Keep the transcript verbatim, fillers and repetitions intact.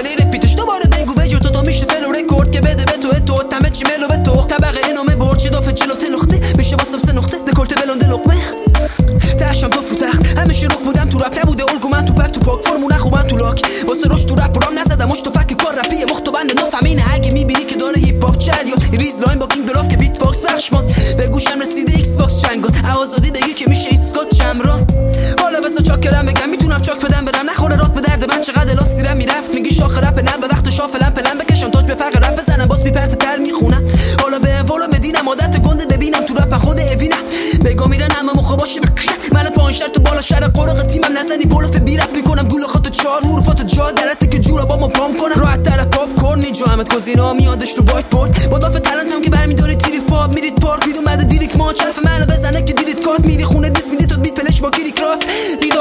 پلی رپیتش دوباره بگو بجور تو تا میشه فلو رکورد که بده به تو اتو تمه چی ملو به تو طبقه اینامه برچی دافه جلو تلخته میشه واسم سه نقطه دکلت بلنده لقمه تاشم تو فوتخت همیشه رک بودم تو رپ نبوده الگو من تو پک تو پاک فرمونه خوبم تو لاک واسه روش تو رپ رام نزدم مش تو فک کار رپیه مخ تو بند نفهمینه اگه میبینی که داره هیپ هاپ چریا ریز لاین با کینگ براف که بیت باکس بخشمان به گوشم رسیده ایکس باکس چنگات آزادی بگی که میشه اسکات چمران حالا بس چاکرم بگم میتونم چاک بدم برم نخوره رات به درد من چقدر الات سیرم میرفت میگی شاخ رپ نه به وقت شافلم پلم بکشم تاج به فقر رپ بزنم باز میپرت تر میخونم حالا به ولو مدینم عادت گنده ببینم تو رپ خود اوینم بگو میرن اما مخ باشه من پایین شرط بالا شر قرق تیمم نزنی بولف بی رپ میکنم گول خاطر چهار حروفات جا درته که جورا با ما پام کنم راحت تر پاپ کورن میجامت گزینا میادش رو وایت بورد مدافع تلنتم که برمیداری تریف پاپ میرید پارک میدون بعد دیریک ما چرف منو بزنه که دیریت کات میری خونه دیس میدی تو بیت پلش با کلیک راست